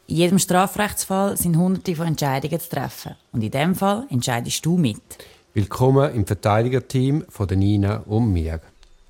In jedem Strafrechtsfall sind Hunderte von Entscheidungen zu treffen. Und in diesem Fall entscheidest du mit. Willkommen im Verteidigerteam von der Nina und mir.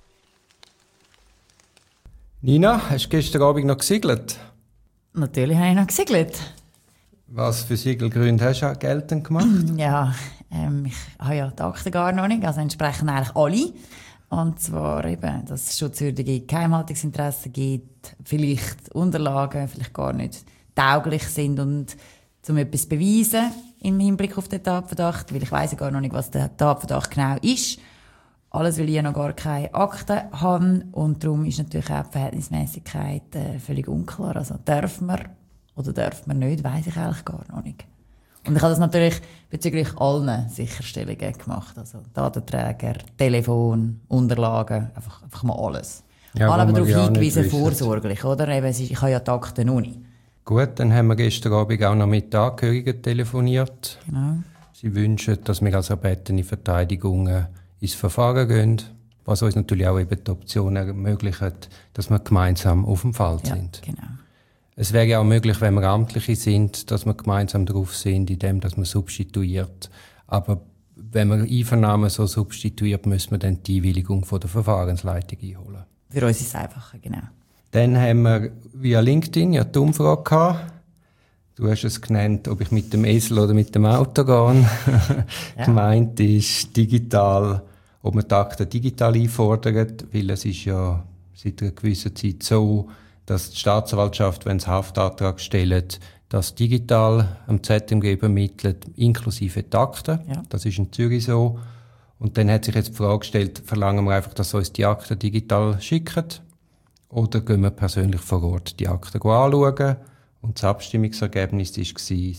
Nina, hast du gestern Abend noch gesegelt? Natürlich habe ich noch gesegelt. Was für Segelgründe hast du geltend gemacht? Ja, ich habe ja die Akten gar noch nicht, also entsprechend eigentlich alle. Und zwar eben, dass es schutzwürdige Geheimhaltungsinteressen gibt, vielleicht Unterlagen vielleicht gar nicht tauglich sind und um etwas zu beweisen im Hinblick auf den Tatverdacht, weil ich weiss ja gar noch nicht, was der Tatverdacht genau ist. Alles, weil ich ja noch gar keine Akten habe und darum ist natürlich auch die Verhältnismäßigkeit völlig unklar. Also darf man oder darf man nicht, weiss ich eigentlich gar noch nicht. Und ich habe das natürlich bezüglich allen Sicherstellungen gemacht. Also Datenträger, Telefon, Unterlagen, einfach mal alles. Ja, alle aber darauf ja hingewiesen, vorsorglich, oder? Eben, ich habe ja die Akten noch nicht. Gut, dann haben wir gestern Abend auch noch mit den Angehörigen telefoniert. Genau. Sie wünschen, dass wir als erbetene Verteidigung ins Verfahren gehen, was uns natürlich auch eben die Option ermöglicht, dass wir gemeinsam auf dem Fall sind. Ja, genau. Es wäre ja auch möglich, wenn wir Amtliche sind, dass wir gemeinsam drauf sind, indem dass man substituiert. Aber wenn man Einvernahmen so substituiert, müssen wir dann die Einwilligung von der Verfahrensleitung einholen. Für uns ist es einfacher, genau. Dann haben wir via LinkedIn ja die Umfrage gehabt. Du hast es genannt, ob ich mit dem Esel oder mit dem Auto gehe. Ja. Gemeint ist digital, ob man die Akten digital einfordert, weil es ist ja seit einer gewissen Zeit so, dass die Staatsanwaltschaft, wenn sie Haftantrag stellt, das digital am ZMG übermittelt, inklusive die Akten. Ja. Das ist in Zürich so. Und dann hat sich jetzt die Frage gestellt, verlangen wir einfach, dass sie uns die Akten digital schicken? Oder gehen wir persönlich vor Ort die Akten anschauen? Und das Abstimmungsergebnis war,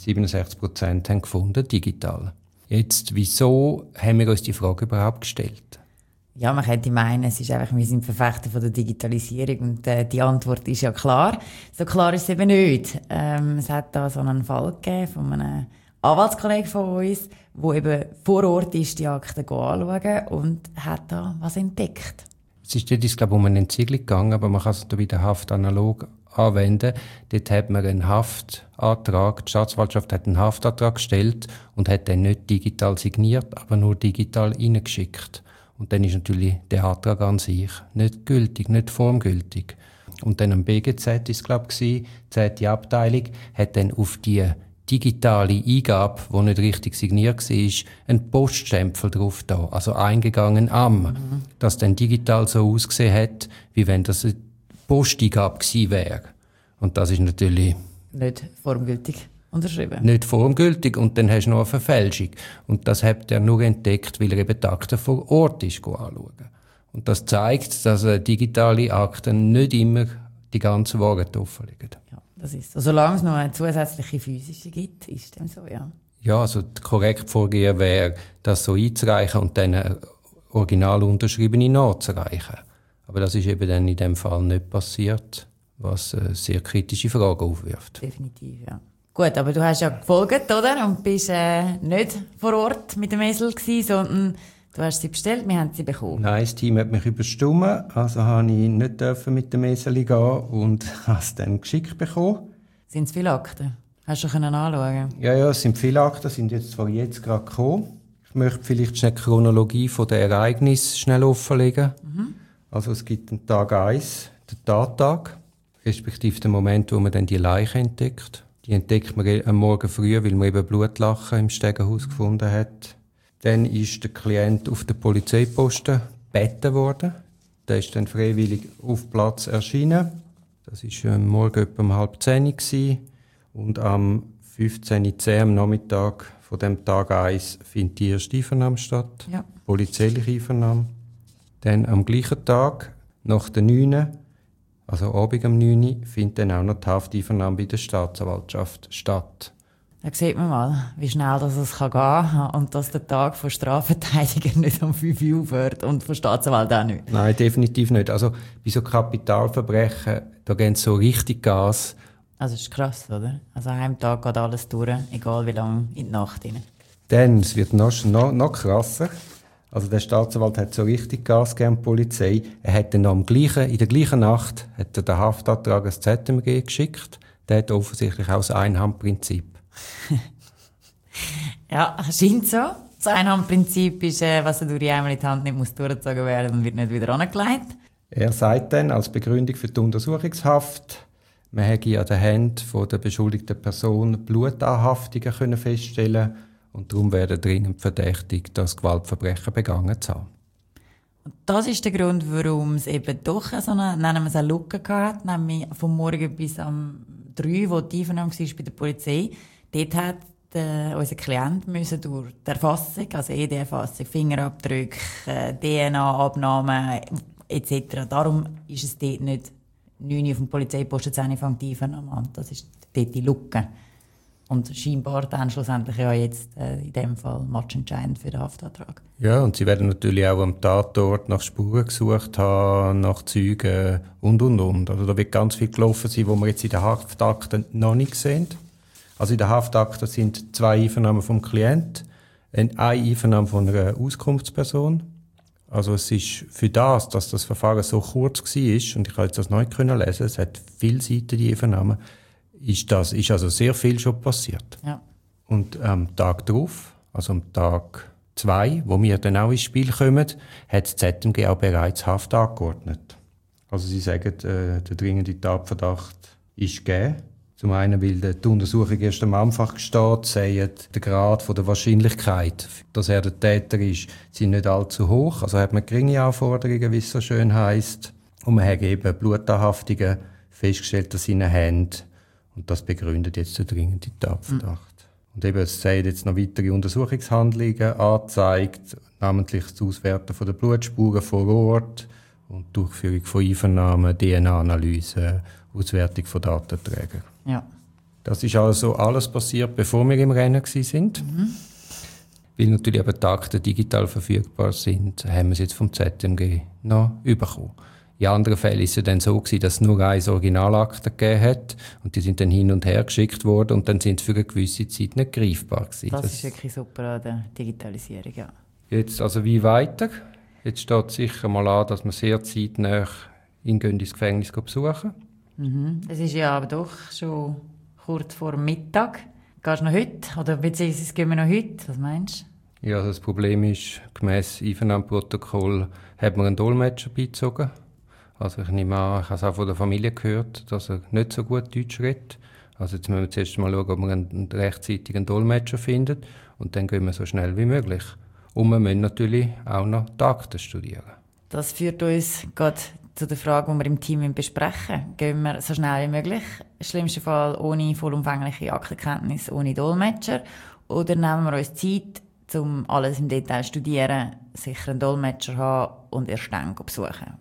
67% haben gefunden, digital. Jetzt, wieso haben wir uns die Frage überhaupt gestellt? Ja, man könnte meinen, es ist einfach, wir sind Verfechter von der Digitalisierung und die Antwort ist ja klar. So klar ist es eben nicht. Es hat da so einen Fall gegeben von einem Anwaltskollegen von uns, der eben vor Ort ist, die Akten anschauen und hat da was entdeckt. Es ist dort, glaube ich, um eine Entziegelung gegangen, aber man kann es wieder haftanalog anwenden. Dort hat man einen Haftantrag, die Staatsanwaltschaft hat einen Haftantrag gestellt und hat dann nicht digital signiert, aber nur digital reingeschickt. Und dann ist natürlich der Antrag an sich nicht gültig, nicht formgültig. Und dann am BGZ ist es, glaube ich, die 10. Abteilung, hat dann auf die digitale Eingabe, die nicht richtig signiert war, einen Poststempel drauf da, also eingegangen am, dass dann digital so ausgesehen hat, wie wenn das eine Posteingabe gewesen wäre. Und das ist natürlich nicht formgültig unterschrieben. Nicht formgültig und dann hast du noch eine Verfälschung. Und das hat er nur entdeckt, weil er eben die Akten vor Ort ist anschauen. Und das zeigt, dass digitale Akten nicht immer die ganzen Wahrheit offenlegen. Ja, das ist so. Solange es noch eine zusätzliche physische gibt, ist dem so, ja. Ja, also das korrekte Vorgehen wäre, das so einzureichen und dann eine original unterschriebene nachzureichen. Aber das ist eben dann in dem Fall nicht passiert, was sehr kritische Fragen aufwirft. Definitiv, ja. Gut, aber du hast ja gefolgt, oder? Und bist nicht vor Ort mit dem Esel gewesen, sondern du hast sie bestellt, wir haben sie bekommen. Nein, das Team hat mich überstimmt, also habe ich nicht mit dem Esel gehen und habe es dann geschickt bekommen. Sind es viele Akten? Hast du schon anschauen? Ja, es sind viele Akten, sind jetzt gerade gekommen. Ich möchte vielleicht schnell die Chronologie der Ereignisse schnell offenlegen. Also es gibt den Tag 1, den Tattag, respektive den Moment, wo man dann die Leiche entdeckt. Die entdeckt man am Morgen früh, weil man eben Blutlachen im Stegenhaus gefunden hat. Dann ist der Klient auf der Polizeiposten gebeten worden. Der ist dann freiwillig auf Platz erschienen. Das war am Morgen etwa um 9:30 Uhr. Und am 15:10 Uhr am Nachmittag von dem Tag 1 findet die erste Einvernahme statt. Ja. Polizeiliche Einvernahme. Dann am gleichen Tag, nach der 9, also Abend um 9, findet dann auch noch die Hafteinvernahme bei der Staatsanwaltschaft statt. Da sieht man mal, wie schnell es gehen kann und dass der Tag von Strafverteidigern nicht um 5 Uhr aufhört und von Staatsanwalt auch nicht. Nein, definitiv nicht. Also bei so Kapitalverbrechen, da gehen so richtig Gas. Also das ist krass, oder? Also an einem Tag geht alles durch, egal wie lange in die Nacht rein. Dann, es wird noch krasser. Also der Staatsanwalt hat so richtig Gas gegeben, die Polizei. Er hat dann noch in der gleichen Nacht hat er den Haftantrag ans ZMG geschickt. Der hat offensichtlich auch das Einhandprinzip. Ja, scheint so. Das Einhandprinzip ist, was durch einmal in die Hand nicht muss durchgezogen werden und wird nicht wieder angelegt. Er sagt dann als Begründung für die Untersuchungshaft, man hätte an den Händen der beschuldigten Person Blutanhaftungen können feststellen und darum werden dringend verdächtigt, das Gewaltverbrechen begangen zu haben. Und das ist der Grund, warum es eben doch so eine Lücke gab, nämlich vom Morgen bis am 3, wo die Einvernahme war bei der Polizei. Dort hat unser Klient müssen durch die Erfassung, also ED-Erfassung, Fingerabdrücke, DNA-Abnahme etc. Darum ist es dort nicht 9 Uhr auf dem Polizeiposten 10 Uhr fängt die Einvernahme an. Das ist dort die Lücke. Und scheinbar dann schlussendlich ja jetzt in dem Fall matchentscheidend für den Haftantrag. Ja, und sie werden natürlich auch am Tatort nach Spuren gesucht haben, nach Zeugen und. Also da wird ganz viel gelaufen sein, wo wir jetzt in den Haftakten noch nicht sehen. Also in der Haftakte sind 2 Einvernahmen vom Klient, eine Einvernahme von einer Auskunftsperson. Also es ist für das, dass das Verfahren so kurz war, und ich habe jetzt das neu lesen, es hat viele Seiten, die Einvernahme, ist also sehr viel schon passiert. Ja. Und am Tag darauf, also am Tag 2, wo wir dann auch ins Spiel kommen, hat das ZMG auch bereits Haft angeordnet. Also sie sagen, der dringende Tatverdacht ist gegeben. Zum einen, weil die Untersuchung erst am Anfang steht, sagt der Grad von der Wahrscheinlichkeit, dass er der Täter ist, sind nicht allzu hoch. Also hat man geringe Anforderungen, wie es so schön heisst. Und man hat eben Blutanhaftungen festgestellt an seinen Händen. Und das begründet jetzt den dringenden Tatverdacht. Und eben, es sind jetzt noch weitere Untersuchungshandlungen angezeigt, namentlich das Auswerten von der Blutspuren vor Ort und Durchführung von Einvernahmen, DNA-Analyse, Auswertung von Datenträgern. Ja. Das ist also alles passiert, bevor wir im Rennen waren. Weil natürlich aber die Akten digital verfügbar sind, haben wir es jetzt vom ZMG noch bekommen. In anderen Fällen war es dann so, dass es nur eine Originalakte gegeben hat und die sind dann hin und her geschickt worden und dann sind sie für eine gewisse Zeit nicht greifbar gewesen. Das ist wirklich super an der Digitalisierung, ja. Jetzt also wie weiter? Jetzt steht sicher mal an, dass wir sehr zeitnah ihn ins Gefängnis besuchen. Es ist ja aber doch schon kurz vor Mittag. Gehst du noch heute? Oder beziehungsweise gehen wir noch heute? Was meinst du? Ja, also das Problem ist, gemäss Einvernahmeprotokoll hat man einen Dolmetscher beizogen. Also ich nehme an, ich habe es auch von der Familie gehört, dass er nicht so gut Deutsch redet. Also jetzt müssen wir zuerst mal schauen, ob wir einen rechtzeitigen Dolmetscher finden. Und dann gehen wir so schnell wie möglich. Und wir müssen natürlich auch noch die Akten studieren. Das führt uns gerade zu der Frage, die wir im Team besprechen. Gehen wir so schnell wie möglich, im schlimmsten Fall ohne vollumfängliche Aktenkenntnis, ohne Dolmetscher, oder nehmen wir uns Zeit, um alles im Detail zu studieren, sicher einen Dolmetscher haben und erst dann besuchen?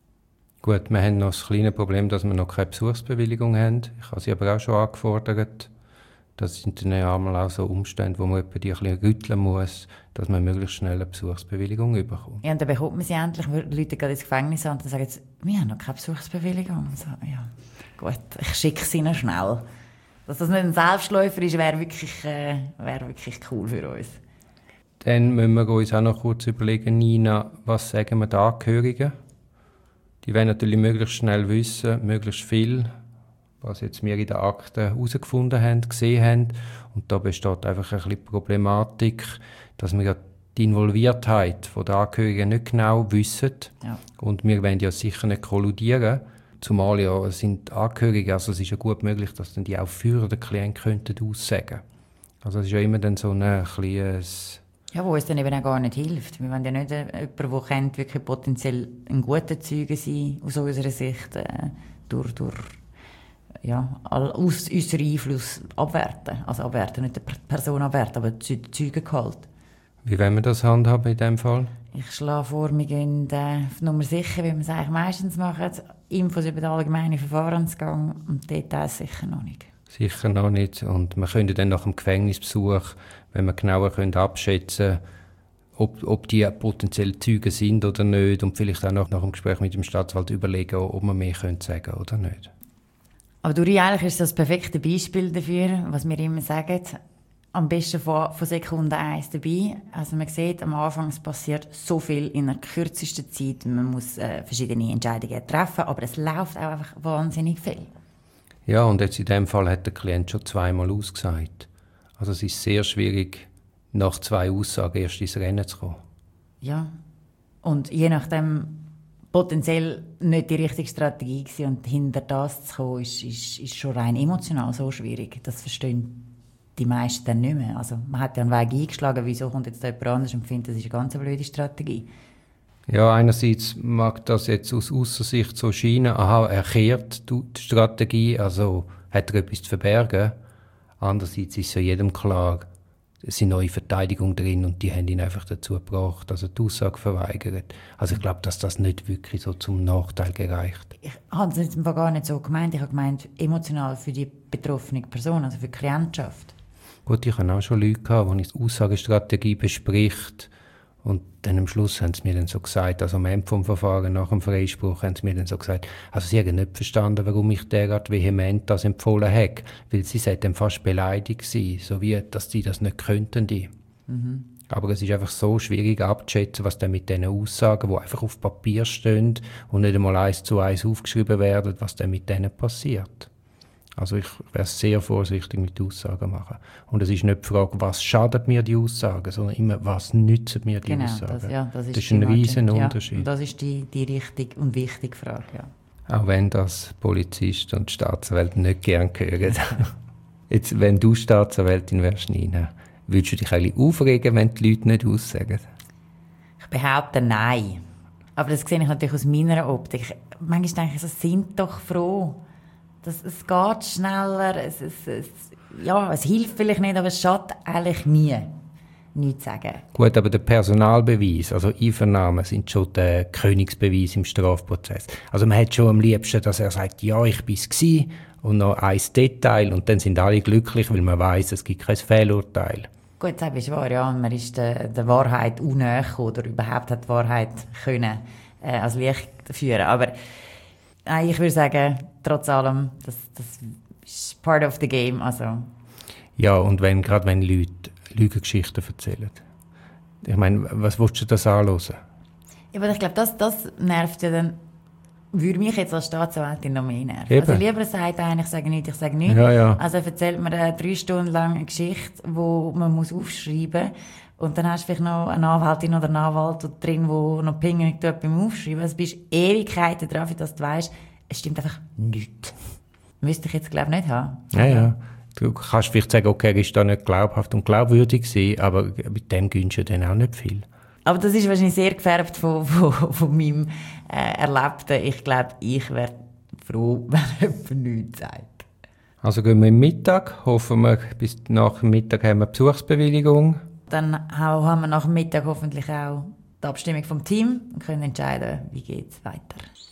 Gut, wir haben noch das kleine Problem, dass wir noch keine Besuchsbewilligung haben. Ich habe sie aber auch schon angefordert. Das sind dann einmal auch so Umstände, wo man etwa die ein bisschen rütteln muss, dass man möglichst schnell eine Besuchsbewilligung bekommt. Ja, und dann bekommt man sie endlich. Leute gehen ins Gefängnis an und sagen jetzt, wir haben noch keine Besuchsbewilligung. So, ja, gut, ich schicke sie ihnen schnell. Dass das nicht ein Selbstläufer ist, wäre wirklich cool für uns. Dann müssen wir uns auch noch kurz überlegen, Nina, was sagen wir den Angehörigen? Die wollen natürlich möglichst schnell wissen, möglichst viel, was jetzt wir in den Akten herausgefunden haben, gesehen haben. Und da besteht einfach ein bisschen Problematik, dass wir ja die Involviertheit der Angehörigen nicht genau wissen. Ja. Und wir wollen ja sicher nicht kolludieren. Zumal ja es sind Angehörige, also es ist ja gut möglich, dass dann die auch für den Klienten könnten aussagen. Also es ist ja immer dann so ein kleines... Ja, wo es dann eben auch gar nicht hilft. Wir wollen ja nicht jemanden, der kennt, wirklich potenziell ein guter Zeuge sein, aus unserer Sicht, durch äußeren Einfluss abwerten. Also abwerten, nicht die Person abwerten, aber die Zeugengehalt. Wie wollen wir das handhaben in diesem Fall? Ich schlage vor, wir gehen auf Nummer sicher, wie wir es eigentlich meistens machen, Infos über den allgemeinen Verfahrensgang und Details sicher noch nicht. Sicher noch nicht. Und wir können dann nach dem Gefängnisbesuch, wenn wir genauer abschätzen können, ob die potenziell Zeugen sind oder nicht, und vielleicht auch nach dem Gespräch mit dem Staatsanwalt überlegen, ob wir mehr sagen können oder nicht. Aber Duri, eigentlich ist das perfekte Beispiel dafür, was wir immer sagen. Am besten von Sekunde 1 dabei. Also man sieht, am Anfang es passiert so viel in der kürzesten Zeit. Man muss verschiedene Entscheidungen treffen, aber es läuft auch einfach wahnsinnig viel. Ja, und jetzt in dem Fall hat der Klient schon 2-mal ausgesagt. Also es ist sehr schwierig, nach 2 Aussagen erst ins Rennen zu kommen. Ja, und je nachdem potenziell nicht die richtige Strategie gewesen, und hinter das zu kommen, ist schon rein emotional so schwierig. Das verstehen die meisten dann nicht mehr. Also man hat ja einen Weg eingeschlagen, wieso kommt jetzt da jemand anders und findet, das ist eine ganz blöde Strategie. Ja, einerseits mag das jetzt aus Aussensicht so scheinen, aha, er kehrt die Strategie, also hat er etwas zu verbergen. Andererseits ist ja jedem klar, es sind neue Verteidigung drin und die haben ihn einfach dazu gebracht, dass er die Aussage verweigert. Also ich glaube, dass das nicht wirklich so zum Nachteil gereicht. Ich habe es jetzt gar nicht so gemeint. Ich habe gemeint, emotional für die betroffene Person, also für die Klientschaft. Gut, ich habe auch schon Leute gehabt, die die Aussagestrategie bespricht und dann am Schluss haben sie mir dann so gesagt, also am Ende vom Verfahren, nach dem Freispruch, haben sie mir dann so gesagt, also sie haben nicht verstanden, warum ich derart vehement das empfohlen habe, weil sie dann fast beleidigt sein, so wie, dass sie das nicht könnten. Aber es ist einfach so schwierig abzuschätzen, was dann mit diesen Aussagen, die einfach auf Papier stehen und nicht einmal 1:1 aufgeschrieben werden, was dann mit denen passiert. Also ich wäre sehr vorsichtig mit Aussagen machen. Und es ist nicht die Frage, was schadet mir die Aussagen, sondern immer, was nützen mir die Aussagen. Das ist ein riesen Unterschied. Und das ist die richtige und wichtige Frage, ja. Auch wenn das Polizisten und Staatsanwälte nicht gern hören. Jetzt, wenn du Staatsanwältin wärst, Nina, würdest du dich eigentlich aufregen, wenn die Leute nicht aussagen? Ich behaupte nein. Aber das sehe ich natürlich aus meiner Optik. Manchmal denke ich, sind doch froh. Es geht schneller, es hilft vielleicht nicht, aber es schadet eigentlich nie, nichts zu sagen. Gut, aber der Personalbeweis, also Einvernahmen, sind schon der Königsbeweis im Strafprozess. Also man hat schon am liebsten, dass er sagt, ja, ich bin es und noch ein Detail und dann sind alle glücklich, weil man weiss, es gibt kein Fehlurteil. Gut, das ist wahr, ja, man ist der Wahrheit unnäher oder überhaupt hat die Wahrheit können als Licht führen. Aber nein, ich würde sagen, trotz allem, das ist part of the game. Also. Ja, und gerade wenn Leute Lügengeschichten erzählen. Ich meine, was willst du das anhören? Ja, aber ich glaube, das nervt ja dann, würde mich jetzt als Staatsanwältin noch mehr nerven. Eben. Also lieber sagt einer, ich sage nichts. Ja. Also erzählt mir 3 Stunden lang eine Geschichte, die man aufschreiben muss. Und dann hast du vielleicht noch eine Anwältin oder einen Anwalt drin, der noch pingelig beim Aufschreiben. Also bist Ewigkeiten drauf, dass du weißt, es stimmt einfach nichts. Müsste ich jetzt, glaube ich, nicht haben. Ja. Du kannst vielleicht sagen, okay, er ist da nicht glaubhaft und glaubwürdig gewesen, aber mit dem gönnst du dann auch nicht viel. Aber das ist wahrscheinlich sehr gefärbt von meinem Erlebten. Ich glaube, ich wäre froh, wenn jemand nichts sagt. Also gehen wir im Mittag. Hoffen wir, bis nach dem Mittag haben wir Besuchsbewilligung. Dann haben wir nach dem Mittag hoffentlich auch die Abstimmung vom Team und können entscheiden, wie geht es weiter.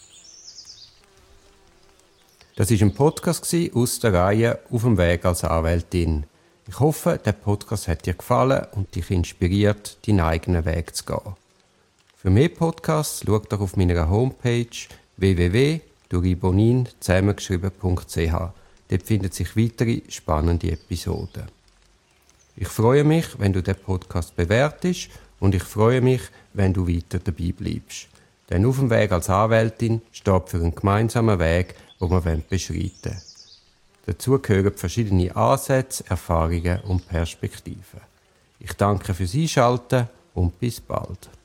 Das war ein Podcast aus der Reihe «Auf dem Weg als Anwältin». Ich hoffe, der Podcast hat dir gefallen und dich inspiriert, deinen eigenen Weg zu gehen. Für mehr Podcasts schau doch auf meiner Homepage www.duribonin zusammengeschrieben.ch. Dort finden sich weitere spannende Episoden. Ich freue mich, wenn du den Podcast bewertest und ich freue mich, wenn du weiter dabei bleibst. Denn «Auf dem Weg als Anwältin» steht für einen gemeinsamen Weg, den wir beschreiten wollen. Dazu gehören verschiedene Ansätze, Erfahrungen und Perspektiven. Ich danke fürs Einschalten und bis bald.